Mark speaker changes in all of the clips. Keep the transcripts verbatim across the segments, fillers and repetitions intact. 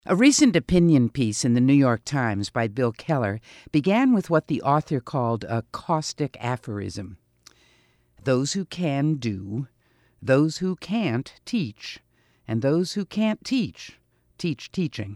Speaker 1: A recent opinion piece in the New York Times by Bill Keller began with what the author called a caustic aphorism. Those who can do, those who can't teach, and those who can't teach, teach teaching.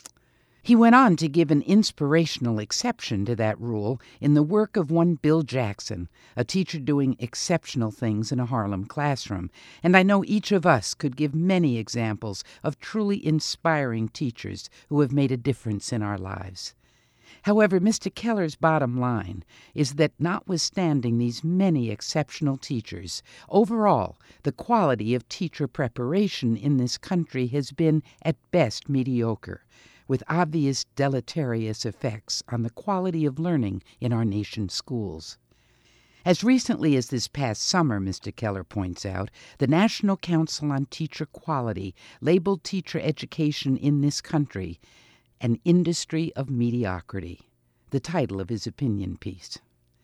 Speaker 1: He went on to give an inspirational exception to that rule in the work of one Bill Jackson, a teacher doing exceptional things in a Harlem classroom, and I know each of us could give many examples of truly inspiring teachers who have made a difference in our lives. However, Mister Keller's bottom line is that notwithstanding these many exceptional teachers, overall, the quality of teacher preparation in this country has been, at best, mediocre, with obvious deleterious effects on the quality of learning in our nation's schools. As recently as this past summer, Mister Keller points out, the National Council on Teacher Quality labeled teacher education in this country an industry of mediocrity, the title of his opinion piece.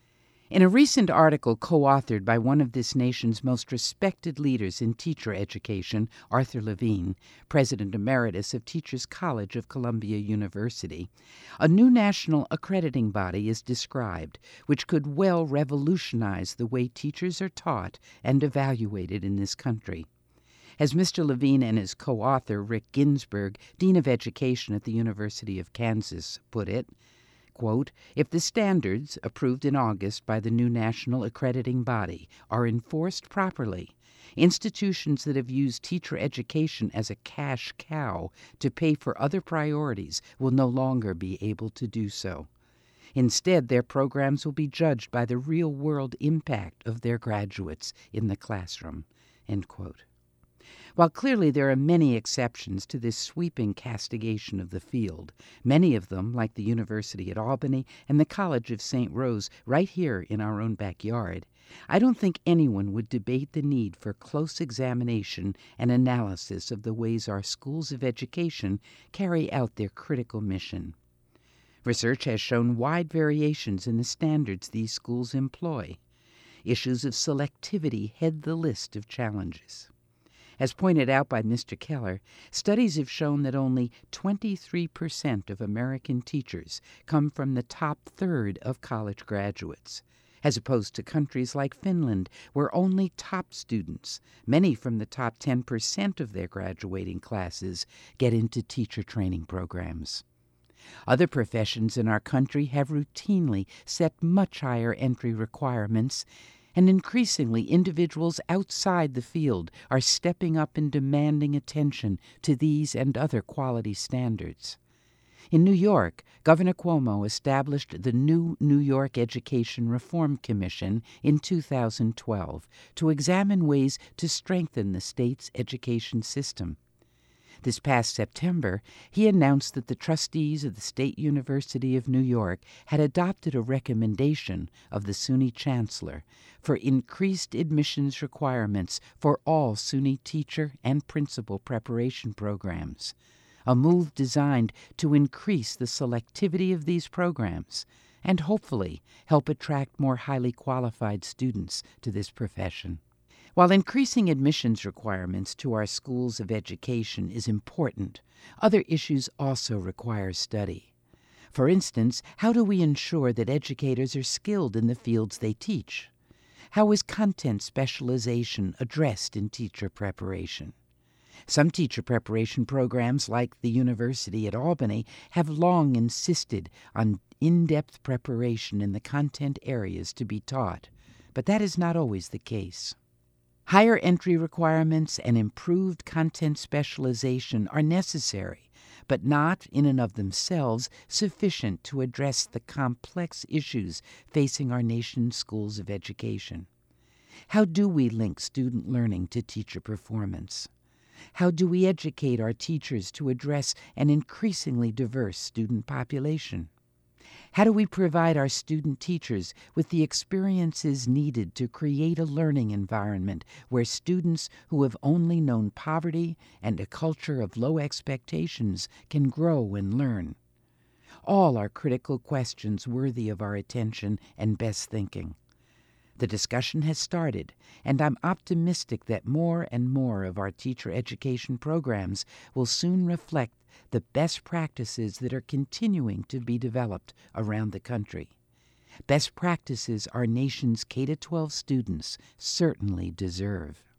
Speaker 1: In a recent article co-authored by one of this nation's most respected leaders in teacher education, Arthur Levine, President Emeritus of Teachers College of Columbia University, a new national accrediting body is described, which could well revolutionize the way teachers are taught and evaluated in this country. As Mister Levine and his co-author, Rick Ginsburg, Dean of Education at the University of Kansas, put it, quote, if the standards, approved in August by the new national accrediting body, are enforced properly, institutions that have used teacher education as a cash cow to pay for other priorities will no longer be able to do so. Instead, their programs will be judged by the real-world impact of their graduates in the classroom, end quote. While clearly there are many exceptions to this sweeping castigation of the field, many of them, like the University at Albany and the College of Saint Rose right here in our own backyard, I don't think anyone would debate the need for close examination and analysis of the ways our schools of education carry out their critical mission. Research has shown wide variations in the standards these schools employ. Issues of selectivity head the list of challenges. As pointed out by Mister Keller, studies have shown that only twenty-three percent of American teachers come from the top third of college graduates, as opposed to countries like Finland, where only top students, many from the top ten percent of their graduating classes, get into teacher training programs. Other professions in our country have routinely set much higher entry requirements, and increasingly individuals outside the field are stepping up and demanding attention to these and other quality standards. In New York, Governor Cuomo established the new New York Education Reform Commission in two thousand twelve to examine ways to strengthen the state's education system. This past September, he announced that the trustees of the State University of New York had adopted a recommendation of the SUNY Chancellor for increased admissions requirements for all SUNY teacher and principal preparation programs, a move designed to increase the selectivity of these programs and hopefully help attract more highly qualified students to this profession. While increasing admissions requirements to our schools of education is important, other issues also require study. For instance, how do we ensure that educators are skilled in the fields they teach? How is content specialization addressed in teacher preparation? Some teacher preparation programs, like the University at Albany, have long insisted on in-depth preparation in the content areas to be taught, but that is not always the case. Higher entry requirements and improved content specialization are necessary, but not, in and of themselves, sufficient to address the complex issues facing our nation's schools of education. How do we link student learning to teacher performance? How do we educate our teachers to address an increasingly diverse student population? How do we provide our student teachers with the experiences needed to create a learning environment where students who have only known poverty and a culture of low expectations can grow and learn? All are critical questions worthy of our attention and best thinking. The discussion has started, and I'm optimistic that more and more of our teacher education programs will soon reflect the best practices that are continuing to be developed around the country. Best practices our nation's K through twelve students certainly deserve.